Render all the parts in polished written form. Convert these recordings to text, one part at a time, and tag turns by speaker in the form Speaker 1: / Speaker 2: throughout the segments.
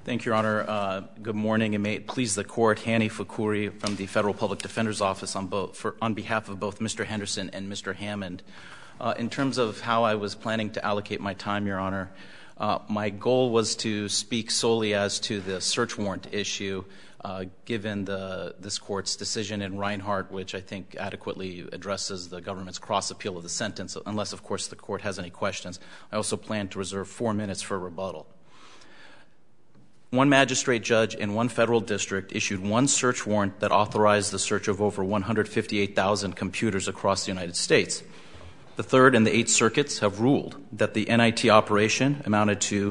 Speaker 1: Thank you, Your Honor. Good morning, and may it please the Court, Hani Fakuri from the Federal Public Defender's Office on behalf of both Mr. Henderson and Mr. Hammond. In terms of how I was planning to allocate my time, Your Honor, my goal was to speak solely as to the search warrant issue, given this Court's decision in Reinhart, which I think adequately addresses the government's cross-appeal of the sentence, unless, of course, the Court has any questions. I also plan to reserve 4 minutes for rebuttal. One magistrate judge in one federal district issued one search warrant that authorized the search of over 158,000 computers across the United States. The Third and the Eighth Circuits have ruled that the NIT operation amounted to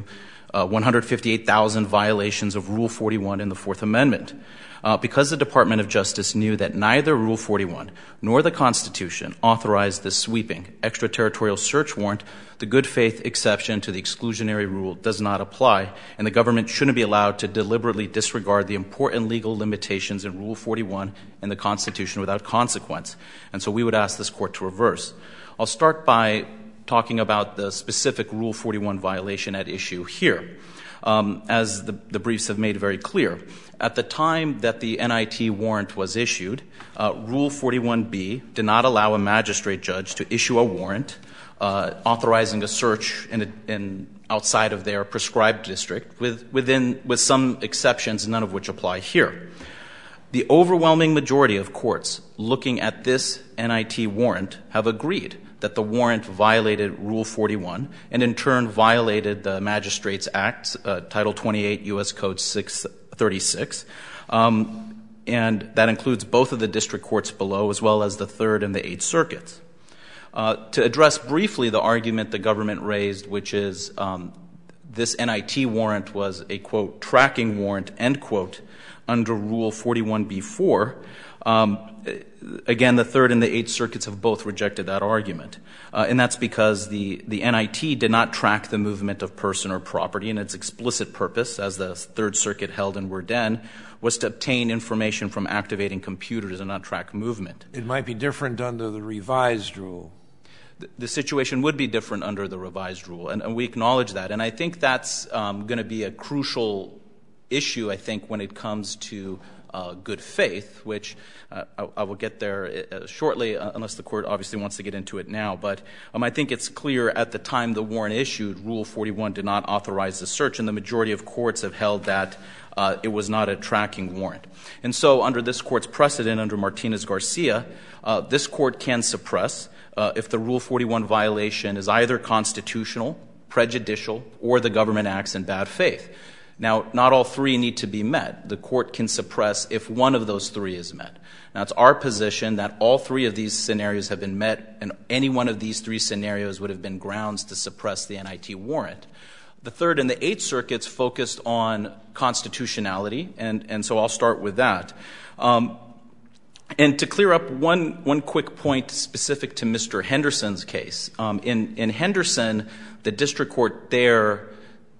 Speaker 1: 158,000 violations of Rule 41 in the Fourth Amendment. Because the Department of Justice knew that neither Rule 41 nor the Constitution authorized this sweeping extraterritorial search warrant, the good faith exception to the exclusionary rule does not apply, and the government shouldn't be allowed to deliberately disregard the important legal limitations in Rule 41 and the Constitution without consequence. And so we would ask this Court to reverse. I'll start by talking about the specific Rule 41 violation at issue here. As the briefs have made very clear, at the time that the NIT warrant was issued, Rule 41B did not allow a magistrate judge to issue a warrant authorizing a search outside of their prescribed district, with some exceptions, none of which apply here. The overwhelming majority of courts looking at this NIT warrant have agreed that the warrant violated Rule 41 and in turn violated the Magistrates Act, Title 28 U.S. Code 636, and that includes both of the district courts below as well as the Third and the Eighth Circuits. To address briefly the argument the government raised, which is this NIT warrant was a, quote, tracking warrant, end quote, under Rule 41B-4, again, the Third and the Eighth Circuits have both rejected that argument. And that's because the NIT did not track the movement of person or property, and its explicit purpose, as the Third Circuit held in Werden, was to obtain information from activating computers and not track movement.
Speaker 2: It might be different under the revised rule.
Speaker 1: The situation would be different under the revised rule, and we acknowledge that. And I think that's going to be a crucial issue, I think, when it comes to good faith, which I will get there shortly, unless the Court obviously wants to get into it now. But I think it's clear at the time the warrant issued, Rule 41 did not authorize the search, and the majority of courts have held that it was not a tracking warrant. And so under this Court's precedent, under Martinez-Garcia, this Court can suppress if the Rule 41 violation is either constitutional, prejudicial, or the government acts in bad faith. Now, not all three need to be met. The Court can suppress if one of those three is met. Now, it's our position that all three of these scenarios have been met, and any one of these three scenarios would have been grounds to suppress the NIT warrant. The Third and the Eighth Circuits focused on constitutionality, and so I'll start with that. And to clear up one quick point specific to Mr. Henderson's case, in Henderson, the district court there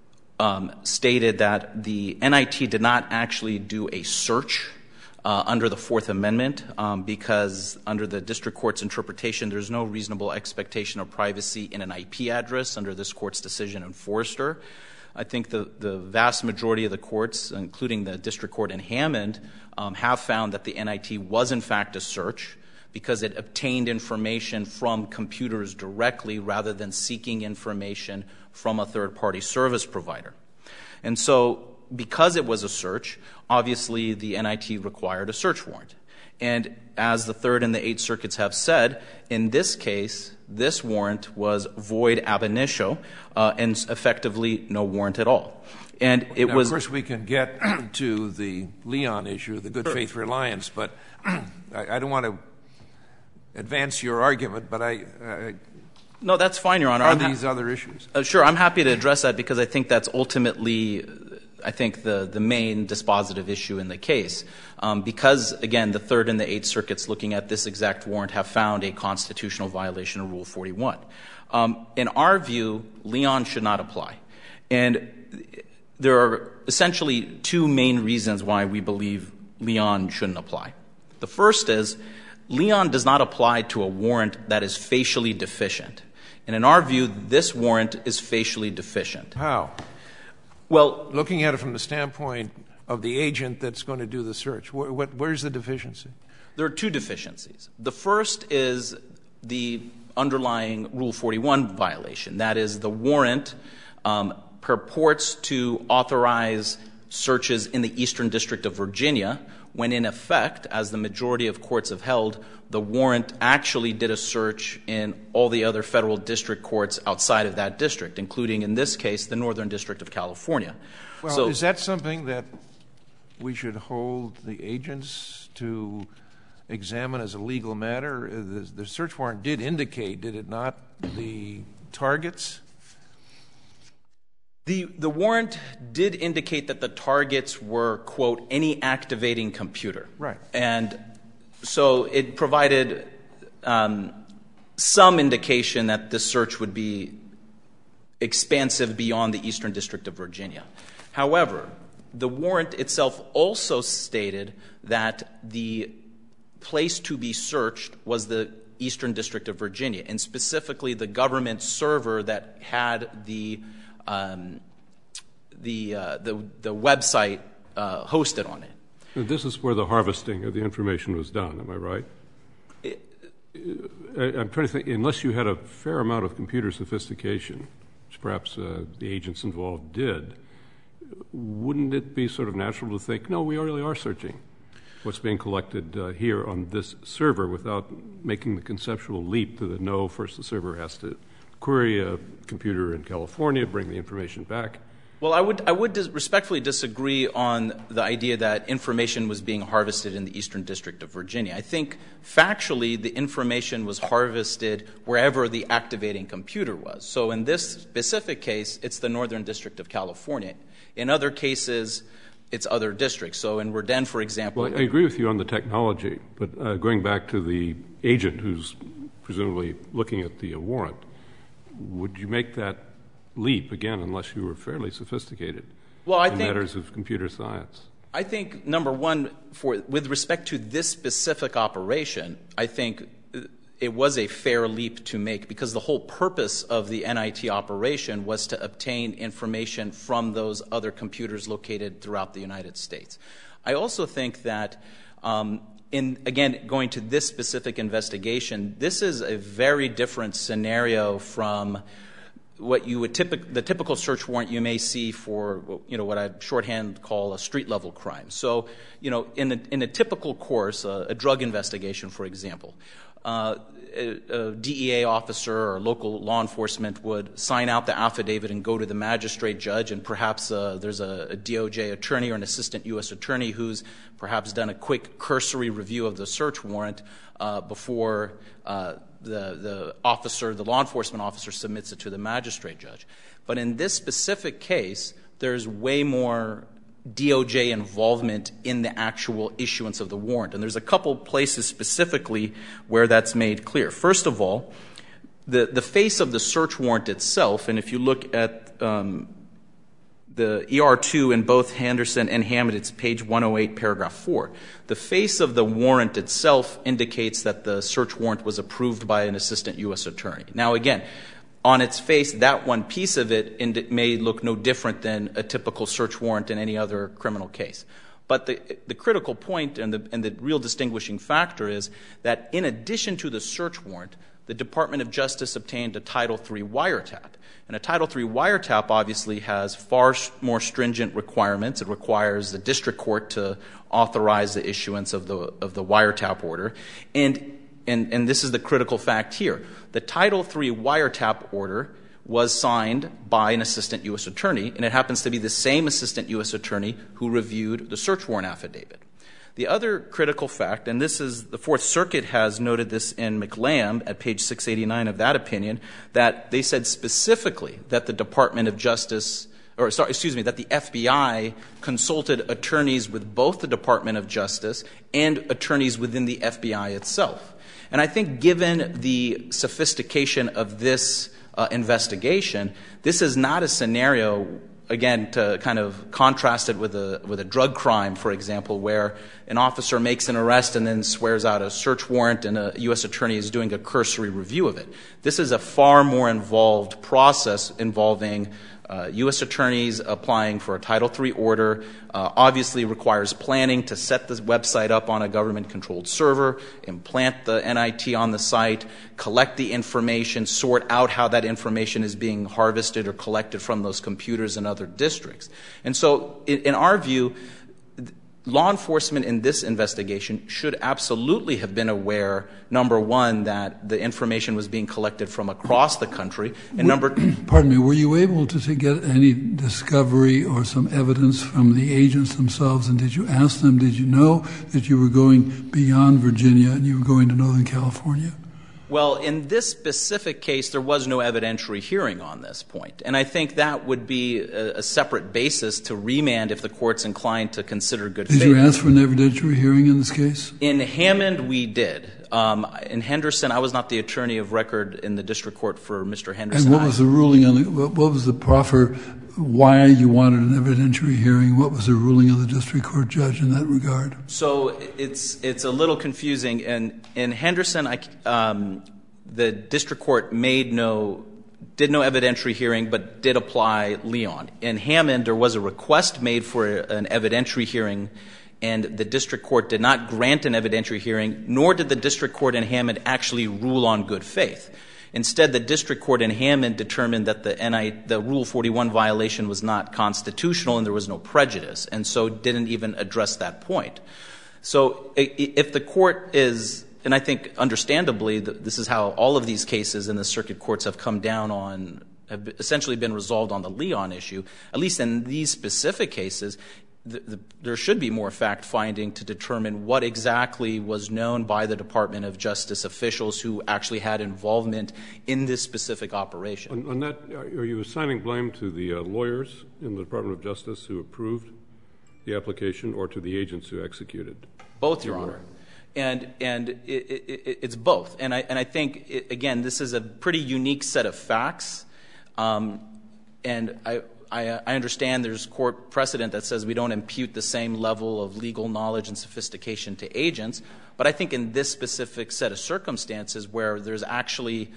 Speaker 1: stated that the NIT did not actually do a search under the Fourth Amendment because under the district court's interpretation, there's no reasonable expectation of privacy in an IP address under this Court's decision in Forrester. I think the vast majority of the courts, including the district court in Hammond, have found that the NIT was in fact a search because it obtained information from computers directly rather than seeking information from a third-party service provider. And so because it was a search, obviously the NIT required a search warrant. And as the Third and the Eighth Circuits have said, in this case, this warrant was void ab initio and effectively no warrant at all. And it was.
Speaker 2: Of course, we can get to the Leon issue, the good faith reliance, but I don't want to advance your argument, but
Speaker 1: No, that's fine, Your Honor.
Speaker 2: Are these other issues?
Speaker 1: Sure. I'm happy to address that because I think that's ultimately, I think, the main dispositive issue in the case. Because, again, the Third and the Eighth Circuits looking at this exact warrant have found a constitutional violation of Rule 41. In our view, Leon should not apply. And there are essentially two main reasons why we believe Leon shouldn't apply. The first is Leon does not apply to a warrant that is facially deficient. And in our view, this warrant is facially deficient.
Speaker 2: How? Well, looking at it from the standpoint of the agent that's going to do the search, where's the deficiency?
Speaker 1: There are two deficiencies. The first is the underlying Rule 41 violation. That is, the warrant purports to authorize searches in the Eastern District of Virginia, when in effect, as the majority of courts have held, the warrant actually did a search in all the other federal district courts outside of that district, including, in this case, the Northern District of California.
Speaker 2: Well, so, is that something that we should hold the agents to examine as a legal matter? The search warrant did indicate, did it not, the targets?
Speaker 1: The warrant did indicate that the targets were, quote, any activating computer.
Speaker 2: Right.
Speaker 1: And so it provided some indication that the search would be expansive beyond the Eastern District of Virginia. However, the warrant itself also stated that the place to be searched was the Eastern District of Virginia, and specifically the government server that had the website hosted on it.
Speaker 3: And this is where the harvesting of the information was done, am I right? I'm trying to think, unless you had a fair amount of computer sophistication, which perhaps the agents involved did, wouldn't it be sort of natural to think, no, we really are searching what's being collected here on this server without making the conceptual leap to the no, first the server has to query a computer in California, bring the information back?
Speaker 1: Well, I would respectfully disagree on the idea that information was being harvested in the Eastern District of Virginia. I think factually the information was harvested wherever the activating computer was. So in this specific case, it's the Northern District of California. In other cases, it's other districts. So in Redan, for example—
Speaker 3: Well, I agree with you on the technology, but going back to the agent who's presumably looking at the warrant, would you make that leap, again, unless you were fairly sophisticated in matters of computer science?
Speaker 1: I think, number one, with respect to this specific operation, I think it was a fair leap to make because the whole purpose of the NIT operation was to obtain information from those other computers located throughout the United States. I also think that, again, going to this specific investigation, this is a very different scenario from what you would the typical search warrant you may see for, what I shorthand call a street-level crime. So, in a typical course, a drug investigation, for example, a DEA officer or local law enforcement would sign out the affidavit and go to the magistrate judge, and perhaps there's a DOJ attorney or an assistant U.S. attorney who's perhaps done a quick cursory review of the search warrant before the law enforcement officer submits it to the magistrate judge. But in this specific case, there's way more DOJ involvement in the actual issuance of the warrant. And there's a couple places specifically where that's made clear. First of all, the face of the search warrant itself, and if you look at the ER2 in both Henderson and Hammond, it's page 108, paragraph 4. The face of the warrant itself indicates that the search warrant was approved by an assistant U.S. attorney. Now, again, on its face, that one piece of it may look no different than a typical search warrant in any other criminal case. But the critical point and the real distinguishing factor is that in addition to the search warrant, the Department of Justice obtained a Title III wiretap. And a Title III wiretap obviously has far more stringent requirements. It requires the district court to authorize the issuance of the wiretap order. And this is the critical fact here. The Title III wiretap order was signed by an assistant U.S. attorney, and it happens to be the same assistant U.S. attorney who reviewed the search warrant affidavit. The other critical fact, and this is the Fourth Circuit has noted this in McLam at page 689 of that opinion, that they said specifically that the Department of Justice, that the FBI consulted attorneys with both the Department of Justice and attorneys within the FBI itself. And I think given the sophistication of this investigation, this is not a scenario, again, to kind of contrast it with a drug crime, for example, where an officer makes an arrest and then swears out a search warrant and a U.S. attorney is doing a cursory review of it. This is a far more involved process involving U.S. attorneys applying for a Title III order obviously requires planning to set the website up on a government-controlled server, implant the NIT on the site, collect the information, sort out how that information is being harvested or collected from those computers in other districts. And so, in our view, law enforcement in this investigation should absolutely have been aware, number one, that the information was being collected from across the country, and
Speaker 4: Pardon me, were you able to get any discovery or some evidence from the agents themselves, and did you ask them, did you know that you were going beyond Virginia and you were going to Northern California?
Speaker 1: Well, in this specific case, there was no evidentiary hearing on this point. And I think that would be a separate basis to remand if the court's inclined to consider good faith.
Speaker 4: Did you ask for an evidentiary hearing in this case?
Speaker 1: In Hammond, we did. In Henderson, I was not the attorney of record in the district court for Mr. Henderson.
Speaker 4: And what was the ruling on what was the proffer, why you wanted an evidentiary hearing? What was the ruling of the district court judge in that regard?
Speaker 1: So it's a little confusing. In Henderson, the district court did no evidentiary hearing, but did apply Leon. In Hammond, there was a request made for an evidentiary hearing, and the district court did not grant an evidentiary hearing, nor did the district court in Hammond actually rule on good faith. Instead, the district court in Hammond determined that the Rule 41 violation was not constitutional and there was no prejudice, and so didn't even address that point. So if the court is, and I think understandably this is how all of these cases in the circuit courts have come down on, have essentially been resolved on the Leon issue, at least in these specific cases, there should be more fact-finding to determine what exactly was known by the Department of Justice officials who actually had involvement in this specific operation.
Speaker 3: On that, are you assigning blame to the lawyers in the Department of Justice who approved the application or to the agents who executed?
Speaker 1: Both, Your Honor. And it's both. And I think, again, this is a pretty unique set of facts. And I understand there's court precedent that says we don't impute the same level of legal knowledge and sophistication to agents, but I think in this specific set of circumstances where there's actually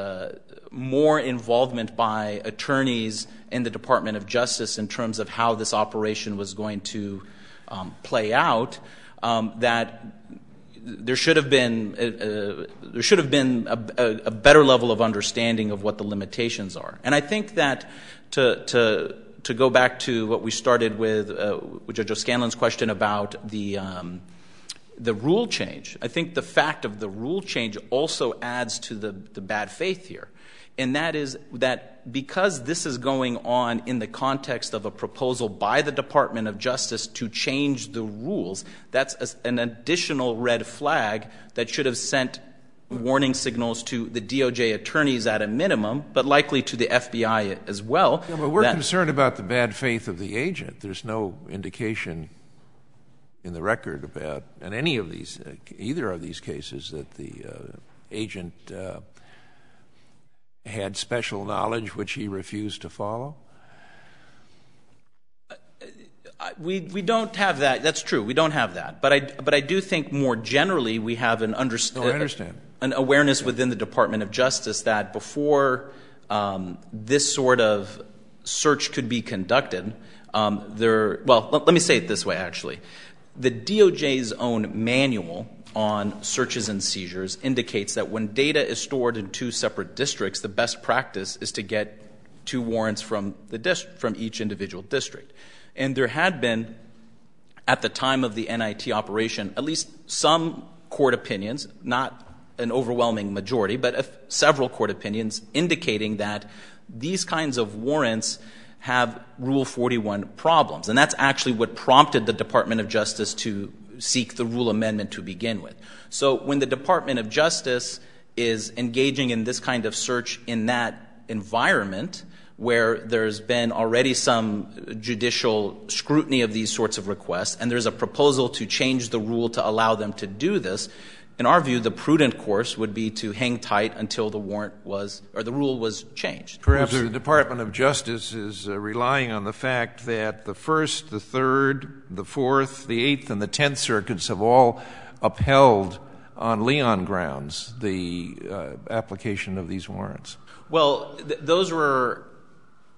Speaker 1: more involvement by attorneys in the Department of Justice in terms of how this operation was going to play out, that there should have been a better level of understanding of what the limitations are. And I think that to go back to what we started with Judge O'Scanlan's question about the rule change, I think the fact of the rule change also adds to the bad faith here. And that is that because this is going on in the context of a proposal by the Department of Justice to change the rules, that's an additional red flag that should have sent warning signals to the DOJ attorneys at a minimum, but likely to the FBI as well.
Speaker 2: Yeah, but we're concerned about the bad faith of the agent. There's no indication in the record about, in any of these, either of these cases, that the agent had special knowledge which he refused to follow?
Speaker 1: We don't have that. That's true. We don't have that. But I do think more generally we have an an awareness within the Department of Justice that before this sort of search could be conducted, let me say it this way, actually. The DOJ's own manual on searches and seizures indicates that when data is stored in two separate districts, the best practice is to get 2 warrants from each individual district. And there had been, at the time of the NIT operation, at least some court opinions, not an overwhelming majority, but several court opinions indicating that these kinds of warrants have Rule 41 problems. And that's actually what prompted the Department of Justice to seek the rule amendment to begin with. So when the Department of Justice is engaging in this kind of search in that environment, where there's been already some judicial scrutiny of these sorts of requests, and there's a proposal to change the rule to allow them to do this, in our view, the prudent course would be to hang tight until the rule was changed.
Speaker 2: Perhaps the Department of Justice is relying on the fact that the First, the Third, the Fourth, the Eighth, and the Tenth Circuits have all upheld on Leon grounds the application of these warrants.
Speaker 1: Well, those were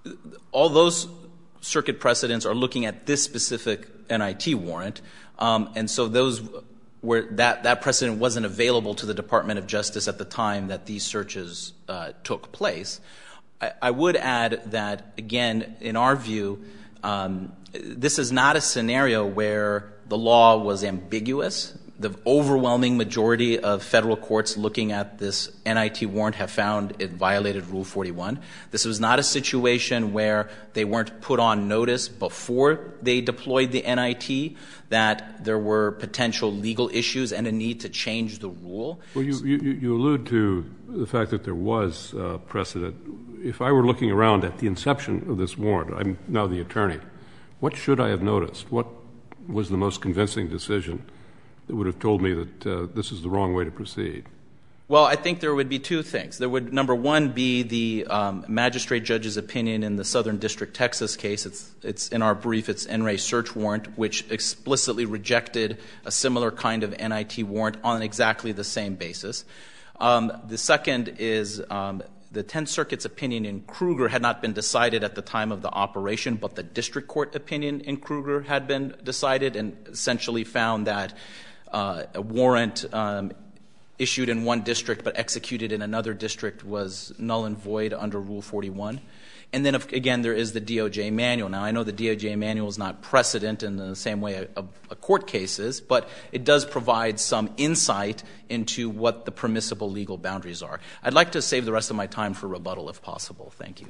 Speaker 1: all those circuit precedents are looking at this specific NIT warrant, and so those where that precedent wasn't available to the Department of Justice at the time that these searches took place. I would add that, again, in our view, this is not a scenario where the law was ambiguous. The overwhelming majority of federal courts looking at this NIT warrant have found it violated Rule 41. This was not a situation where they weren't put on notice before they deployed the NIT that there were potential legal issues and a need to change the rule.
Speaker 3: Well, you allude to the fact that there was precedent. If I were looking around at the inception of this warrant, I'm now the attorney, what should I have noticed? What was the most convincing decision that would have told me that this is the wrong way to proceed?
Speaker 1: Well, I think there would be two things. There would, number one, be the magistrate judge's opinion in the Southern District, Texas case. It's in our brief. It's NRA search warrant, which explicitly rejected a similar kind of NIT warrant on exactly the same basis. The second is the Tenth Circuit's opinion in Kruger had not been decided at the time of the operation, but the district court opinion in Kruger had been decided and essentially found that a warrant issued in one district but executed in another district was null and void under Rule 41. And then, again, there is the DOJ manual. Now, I know the DOJ manual is not precedent in the same way a court case is, but it does provide some insight into what the permissible legal boundaries are. I'd like to save the rest of my time for rebuttal, if possible. Thank you.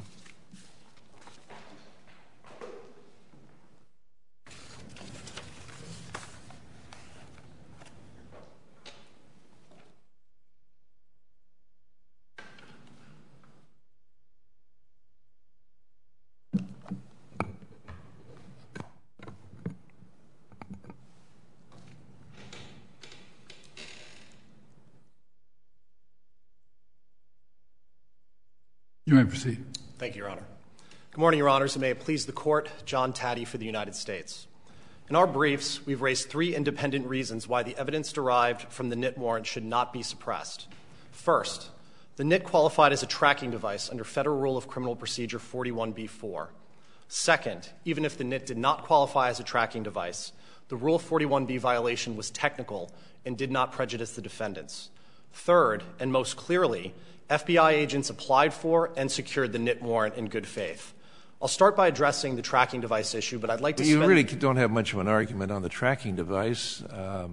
Speaker 4: You may proceed.
Speaker 5: Thank you, Your Honor. Good morning, Your Honors, and may it please the Court, John Taddy for the United States. In our briefs, we've raised three independent reasons why the evidence derived from the NIT warrant should not be suppressed. First, the NIT qualified as a tracking device under Federal Rule of Criminal Procedure 41b-4. Second, even if the NIT did not qualify as a tracking device, the Rule 41b violation was technical and did not prejudice the defendants. Third, and most clearly, FBI agents applied for and secured the NIT warrant in good faith. I'll start by addressing the tracking device issue, but I'd like to
Speaker 2: You really don't have much of an argument on the tracking device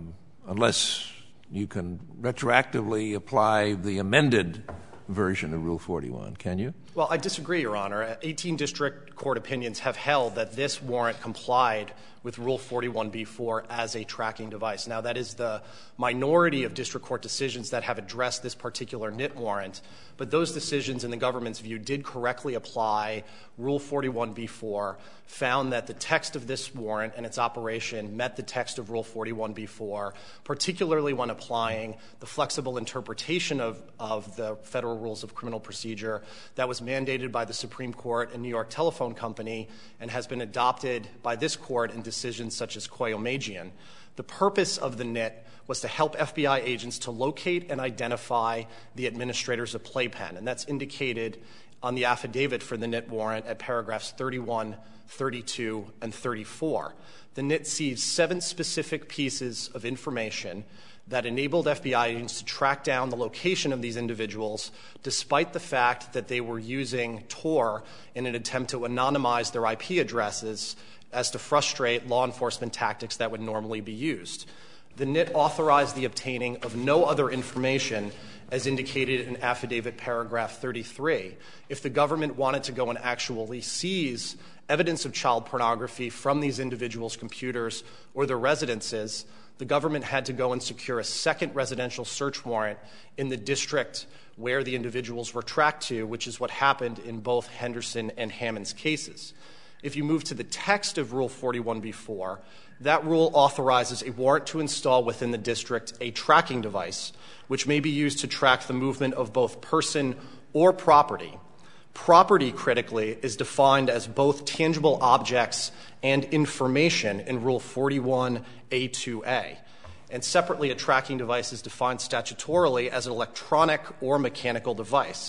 Speaker 2: unless you can retroactively apply the amended version of Rule 41, can you?
Speaker 5: Well, I disagree, Your Honor. 18 district court opinions have held that this warrant complied with Rule 41b-4 as a tracking device. Now, that is the minority of district court decisions that have addressed this particular NIT warrant, but those decisions, in the government's view, did correctly apply Rule 41b-4, found that the text of this warrant and its operation met the text of Rule 41b-4, particularly when applying the flexible interpretation of the Federal Rules of Criminal Procedure that was mandated by the Supreme Court and New York Telephone Company and has been adopted by this court in decisions such as Koyomajian. The purpose of the NIT was to help FBI agents to locate and identify the administrators of Playpen, and that's indicated on the affidavit for the NIT warrant at paragraphs 31, 32, and 34. The NIT seized 7 specific pieces of information that enabled FBI agents to track down the location of these individuals despite the fact that they were using Tor in an attempt to anonymize their IP addresses as to frustrate law enforcement tactics that would normally be used. The NIT authorized the obtaining of no other information as indicated in affidavit paragraph 33. If the government wanted to go and actually seize evidence of child pornography from these individuals' computers or their residences, the government had to go and secure a second residential search warrant in the district where the individuals were tracked to, which is what happened in both Henderson and Hammond's cases. If you move to the text of Rule 41b-4, that rule authorizes a warrant to install within the district a tracking device, which may be used to track the movement of both person or property. Property, critically, is defined as both tangible objects and information in Rule 41a-2a. And separately, a tracking device is defined statutorily as an electronic or mechanical device.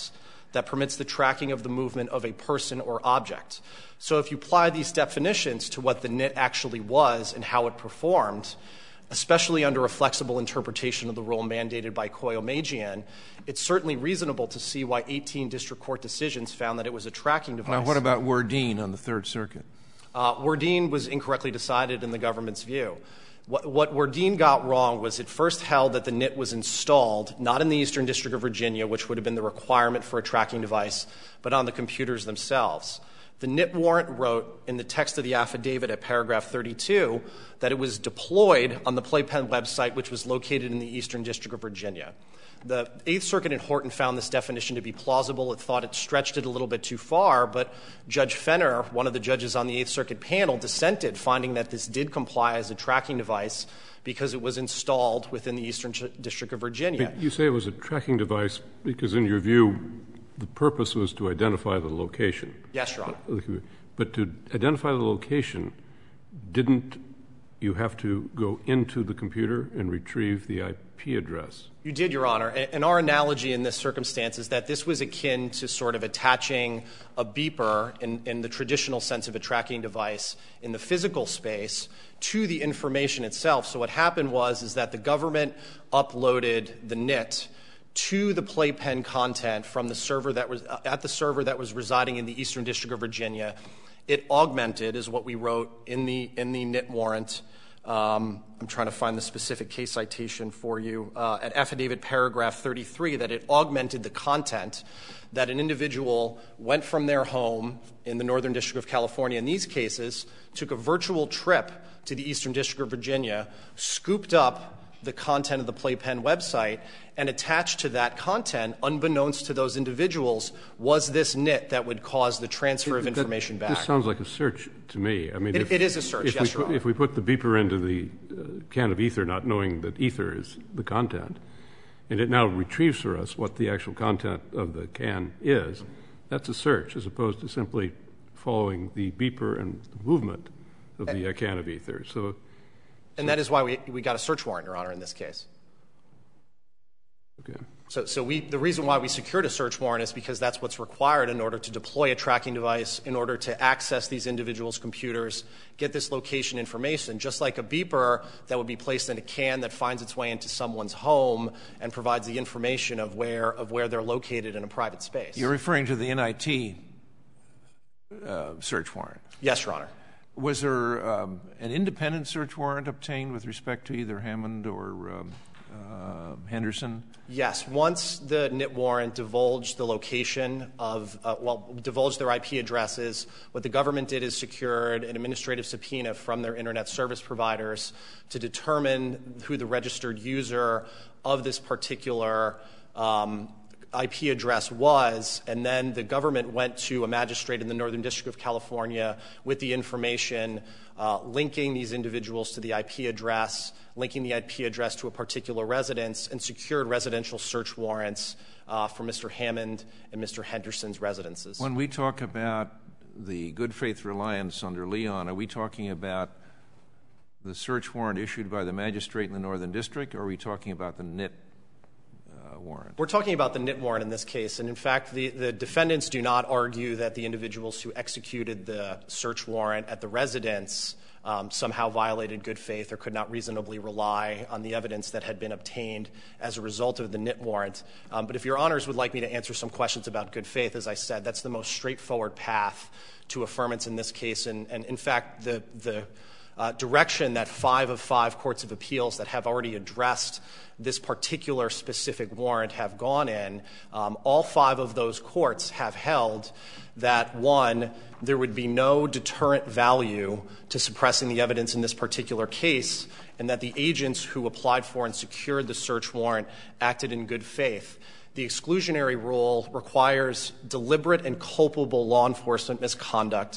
Speaker 5: that permits the tracking of the movement of a person or object. So if you apply these definitions to what the NIT actually was and how it performed, especially under a flexible interpretation of the rule mandated by Koyomejian, it's certainly reasonable to see why 18 district court decisions found that it was a tracking device.
Speaker 2: Now, what about Werdeen on the Third Circuit?
Speaker 5: Werdeen was incorrectly decided in the government's view. What Werdeen got wrong was it first held that the NIT was installed, not in the Eastern District of Virginia, which would have been the requirement for a tracking device, but on the computers themselves. The NIT warrant wrote in the text of the affidavit at paragraph 32 that it was deployed on the Playpen website, which was located in the Eastern District of Virginia. The Eighth Circuit in Horton found this definition to be plausible. It thought it stretched it a little bit too far, but Judge Fenner, one of the judges on the Eighth Circuit panel, dissented, finding that this did comply as a tracking device because it was installed within the Eastern District of Virginia.
Speaker 3: But you say it was a tracking device because, in your view, the purpose was to identify the location.
Speaker 5: Yes, Your Honor.
Speaker 3: But to identify the location, didn't you have to go into the computer and retrieve the IP address?
Speaker 5: You did, Your Honor. And our analogy in this circumstance is that this was akin to sort of attaching a beeper in the traditional sense of a tracking device in the physical space to the information itself. So what happened was that the government uploaded the NIT to the Playpen content from the server that was at the server that was residing in the Eastern District of Virginia. It augmented, is what we wrote in the NIT warrant. I'm trying to find the specific case citation for you at affidavit paragraph 33, that it augmented the content, that an individual went from their home in the Northern District of California in these cases, took a virtual trip to the Eastern District of Virginia, scooped up the content of the Playpen website, and attached to that content, unbeknownst to those individuals, was this NIT that would cause the transfer of information back.
Speaker 3: This sounds like a search to me. I mean,
Speaker 5: it is a search, yes, Your Honor.
Speaker 3: If we put the beeper into the can of ether, not knowing that ether is the content, and it now retrieves for us what the actual content of the can is, that's a search as opposed to simply following the beeper and the movement of the can of ether.
Speaker 5: And that is why we got a search warrant, Your Honor, in this case.
Speaker 3: Okay.
Speaker 5: So the reason why we secured a search warrant is because that's what's required in order to deploy a tracking device, in order to access these individuals' computers, get this location information, just like a beeper that would be placed in a can that finds its way into someone's home and provides the information of where they're located in a private space.
Speaker 2: You're referring to the NIT search warrant?
Speaker 5: Yes, Your Honor.
Speaker 2: Was there an independent search warrant obtained with respect to either Hammond or Henderson?
Speaker 5: Yes. Once the NIT warrant divulged the location of, divulged their IP addresses, what the government did is secured an administrative subpoena from their Internet service providers to determine who the registered user of this particular IP address was, and then the government went to a magistrate in the Northern District of California with the information linking these individuals to the IP address, linking the IP address to a particular residence, and secured residential search warrants for Mr. Hammond and Mr. Henderson's residences.
Speaker 2: When we talk about the good faith reliance under Leon, are we talking about the search warrant issued by the magistrate in the Northern District, or are we talking about the NIT warrant?
Speaker 5: We're talking about the NIT warrant in this case, and in fact the defendants do not argue that the individuals who executed the search warrant at the residence somehow violated good faith or could not reasonably rely on the evidence that had been obtained as a result of the NIT warrant. But if Your Honors would like me to answer some questions about good faith, as I said, that's the most straightforward path to affirmance in this case, and in fact the direction that 5 of 5 courts of appeals that have already addressed this particular specific warrant have gone in, all 5 of those courts have held that, 1, there would be no deterrent value to suppressing the evidence in this particular case, and that the agents who applied for and secured the search warrant acted in good faith. The exclusionary rule requires deliberate and culpable law enforcement misconduct,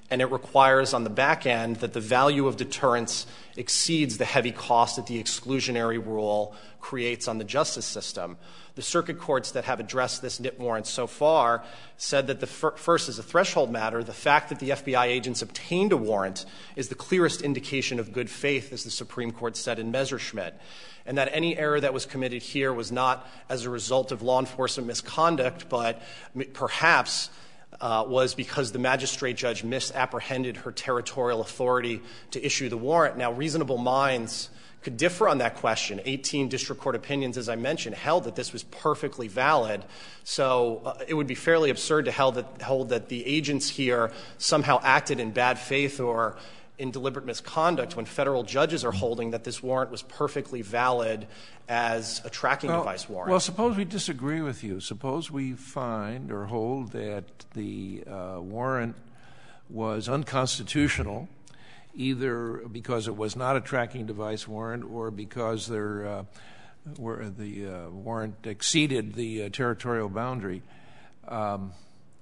Speaker 5: and it requires on the back end that the value of deterrence exceeds the heavy cost that the exclusionary rule creates on the justice system. The circuit courts that have addressed this NIT warrant so far said that first, as a threshold matter, the fact that the FBI agents obtained a warrant is the clearest indication of good faith, as the Supreme Court said in Messerschmitt, and that any error that was committed here was not as a result of law enforcement misconduct, but perhaps was because the magistrate judge misapprehended her territorial authority to issue the warrant. Now, reasonable minds could differ on that question. 18 district court opinions, as I mentioned, held that this was perfectly valid. So it would be fairly absurd to hold that the agents here somehow acted in bad faith or in deliberate misconduct when federal judges are holding that this warrant was perfectly valid as a tracking device warrant.
Speaker 2: Well, suppose we disagree with you. Suppose we find or hold that the warrant was unconstitutional, either because it was not a tracking device warrant or because the warrant exceeded the territorial boundary. I'm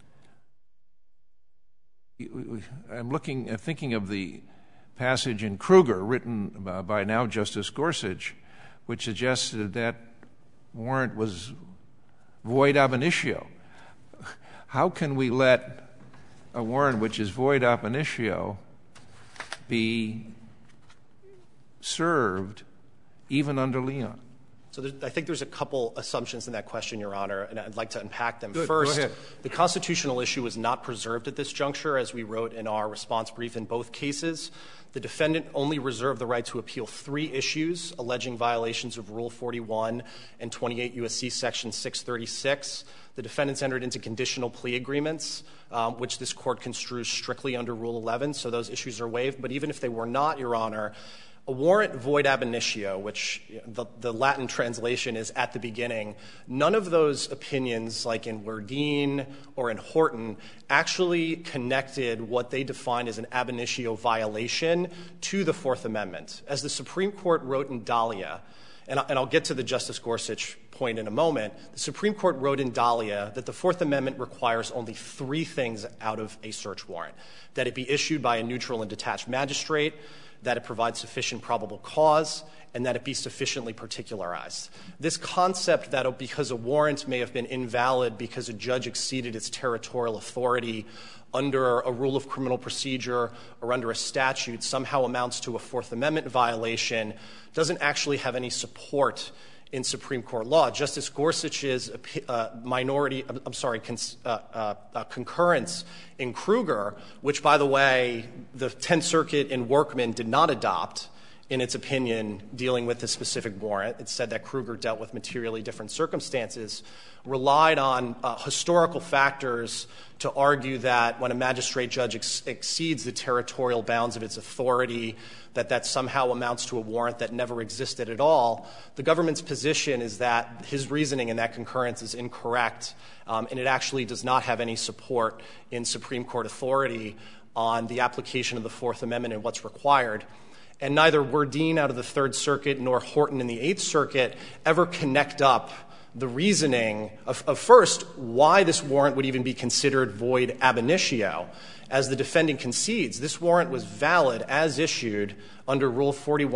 Speaker 2: thinking of the passage in Kruger written by now Justice Gorsuch, which suggested that warrant was void ab initio. How can we let a warrant which is void ab initio be served even under Leon?
Speaker 5: So I think there's a couple assumptions in that question, Your Honor, and I'd like to unpack them.
Speaker 2: Good.
Speaker 5: First,
Speaker 2: go ahead.
Speaker 5: The constitutional issue was not preserved at this juncture, as we wrote in our response brief in both cases. The defendant only reserved the right to appeal 3 issues alleging violations of Rule 41 and 28 U.S.C. Section 636. The defendants entered into conditional plea agreements, which this Court construes strictly under Rule 11, so those issues are waived. But even if they were not, Your Honor, a warrant void ab initio, which the Latin translation is at the beginning, none of those opinions, like in Werdeen or in Horton, actually connected what they defined as an ab initio violation to the Fourth Amendment. As the Supreme Court wrote in Dahlia, and I'll get to the Justice Gorsuch point in a moment, the Supreme Court wrote in Dahlia that the Fourth Amendment requires only 3 things out of a search warrant: that it be issued by a neutral and detached magistrate, that it provides sufficient probable cause, and that it be sufficiently particularized. This concept that because a warrant may have been invalid because a judge exceeded its territorial authority under a rule of criminal procedure or under a statute somehow amounts to a Fourth Amendment violation doesn't actually have any support in Supreme Court law. Justice Gorsuch's concurrence in Kruger, which, by the way, the Tenth Circuit in Workman did not adopt in its opinion dealing with this specific warrant. It said that Kruger dealt with materially different circumstances, relied on historical factors to argue that when a magistrate judge exceeds the territorial bounds of its authority, that somehow amounts to a warrant that never existed at all. The government's position is that his reasoning in that concurrence is incorrect, and it actually does not have any support in Supreme Court authority on the application of the Fourth Amendment and what's required. And neither Werdeen out of the Third Circuit nor Horton in the Eighth Circuit ever connect up the reasoning of first, why this warrant would even be considered void ab initio. As the defendant concedes, this warrant was valid as issued under Rule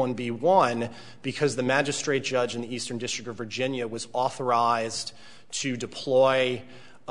Speaker 5: 41b-1 because the magistrate judge in the Eastern District of Virginia was authorized to deploy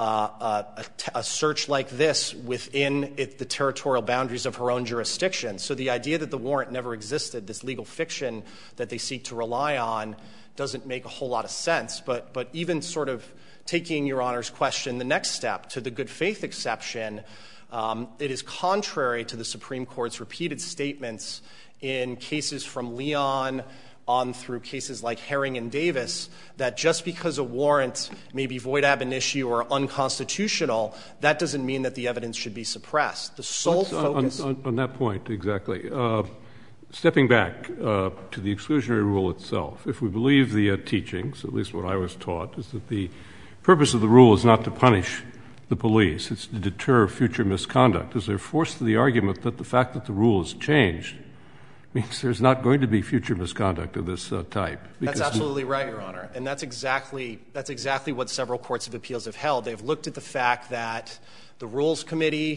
Speaker 5: a search like this within the territorial boundaries of her own jurisdiction. So the idea that the warrant never existed, this legal fiction that they seek to rely on, doesn't make a whole lot of sense. But even sort of taking Your Honor's question the next step to the good faith exception, it is contrary to the Supreme Court's repeated statements in cases from Leon on through cases like Herring and Davis that just because a warrant may be void ab initio or unconstitutional, that doesn't mean that the evidence should be suppressed. The sole focus
Speaker 3: on that point, exactly. Stepping back to the exclusionary rule itself, if we believe the teachings, at least what I was taught, is that the purpose of the rule is not to punish the police, it's to deter future misconduct. Is there force to the argument that the fact that the rule has changed means there's not going to be future misconduct of this type?
Speaker 5: That's absolutely right, Your Honor. And that's exactly what several courts of appeals have held. They've looked at the fact that the Rules Committee,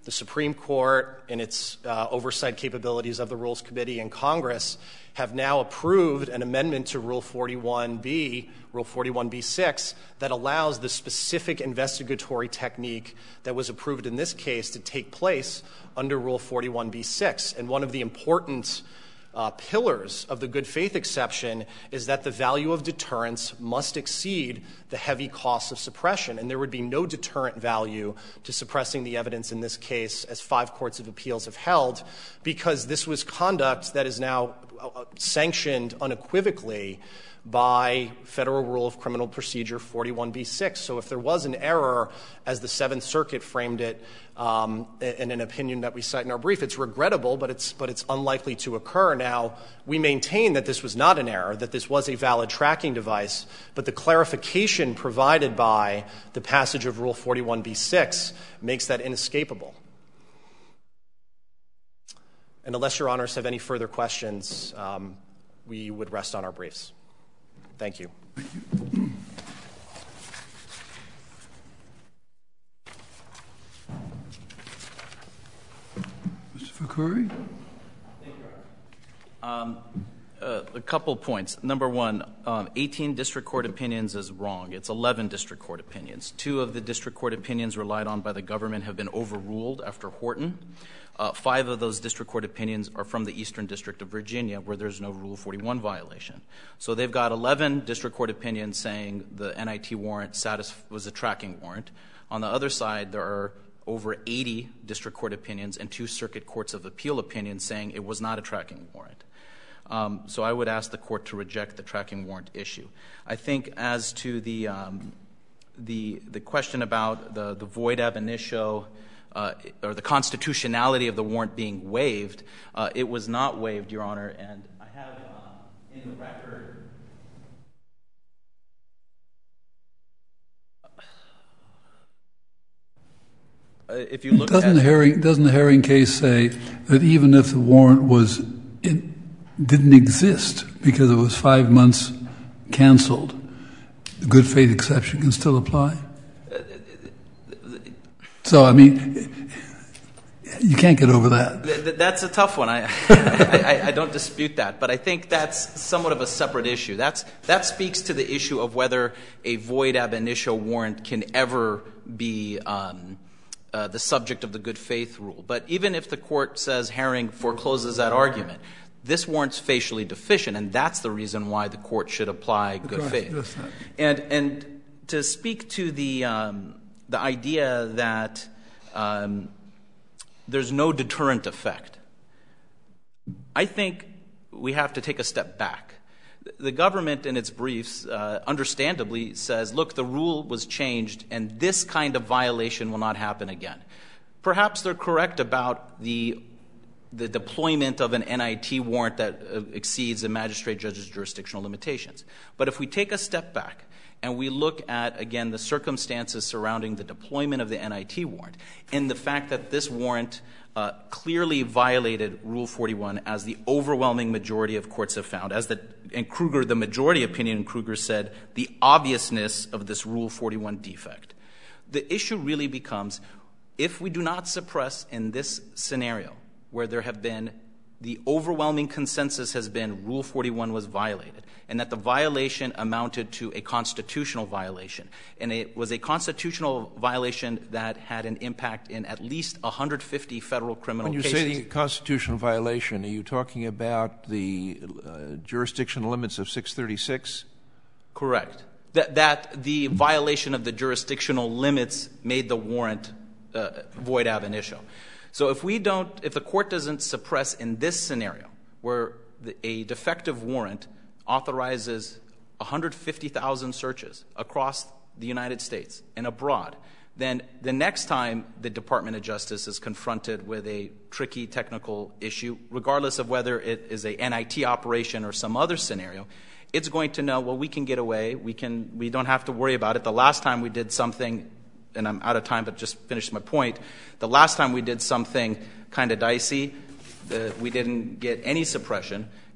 Speaker 5: The Supreme Court, in its oversight capabilities of the Rules Committee and Congress, have now approved an amendment to Rule 41B, Rule 41B-6, that allows the specific investigatory technique that was approved in this case to take place under Rule 41B-6. And one of the important pillars of the good faith exception is that the value of deterrence must exceed the heavy costs of suppression. And there would be no deterrent value to suppressing the evidence in this case, as 5 courts of appeals have held, because this was conduct that is now sanctioned unequivocally by Federal Rule of Criminal Procedure 41B-6. So if there was an error, as the Seventh Circuit framed it in an opinion that we cite in our brief, it's regrettable, but it's unlikely to occur. Now, we maintain that this was not an error, that this was a valid tracking device, but the clarification provided by the passage of Rule 41B-6 makes that inescapable. And unless Your Honors have any further questions, we would rest on our briefs. Thank you.
Speaker 4: Thank you. Mr. Fakhouri?
Speaker 1: Thank you, Your Honor. A couple points. Number one, 18 district court opinions is wrong. It's 11 district court opinions. 2 of the district court opinions relied on by the government have been overruled after Horton. 5 of those district court opinions are from the Eastern District of Virginia, where there's no Rule 41 violation. So they've got 11 district court opinions saying the NIT warrant was a tracking warrant. On the other side, there are over 80 district court opinions and 2 circuit courts of appeal opinions saying it was not a tracking warrant. So I would ask the court to reject the tracking warrant issue. I think as to the question about the void ab initio, or the constitutionality of the warrant being waived, it was not waived, Your Honor, and I have in the record. If you look
Speaker 4: doesn't the Herring case say that even if the warrant didn't exist because it was 5 months canceled, the good faith exception can still apply? So, I mean, you can't get over that.
Speaker 1: That's a tough one. I don't dispute that. But I think that's somewhat of a separate issue. That speaks to the issue of whether a void ab initio warrant can ever be the subject of the good faith rule. But even if the court says Herring forecloses that argument, this warrant's facially deficient, and that's the reason why the court should apply good faith. And to speak to the idea that there's no deterrent effect, I think we have to take a step back. The government in its briefs understandably says, look, the rule was changed and this kind of violation will not happen again. Perhaps they're correct about the deployment of an NIT warrant that exceeds a magistrate judge's jurisdictional limitations. But if we take a step back and we look at, again, the circumstances surrounding the deployment of the NIT warrant and the fact that this warrant clearly violated Rule 41, as the overwhelming majority of courts have found, and Kruger, the majority opinion in Kruger said, the obviousness of this Rule 41 defect. The issue really becomes, if we do not suppress in this scenario where there have been, the overwhelming consensus has been Rule 41 was violated, and that the violation amounted to a constitutional violation, and it was a constitutional violation that had an impact in at least 150 federal criminal cases.
Speaker 2: When you say the constitutional violation, are you talking about the jurisdictional limits of 636?
Speaker 1: Correct. That the violation of the jurisdictional limits made the warrant void ab initio. So if the court doesn't suppress in this scenario, where a defective warrant authorizes 150,000 searches across the United States and abroad, then the next time the Department of Justice is confronted with a tricky technical issue, regardless of whether it is a NIT operation or some other scenario, it's going to know, well, we can get away. We don't have to worry about it. The last time we did something, and I'm out of time, but just finished my point. The last time we did something kind of dicey, we didn't get any suppression,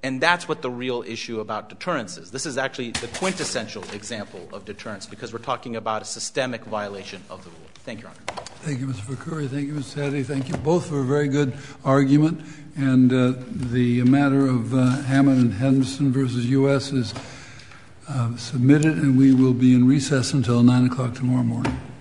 Speaker 1: And that's what the real issue about deterrence is. This is actually the quintessential example of deterrence because we're talking about a systemic violation of the rule. Thank you, Your Honor.
Speaker 4: Thank you, Mr. Fakuri. Thank you, Mr. Hattie. Thank you both for a very good argument. And the matter of Hammond and Henderson versus U.S. is submitted, and we will be in recess until 9 o'clock tomorrow morning.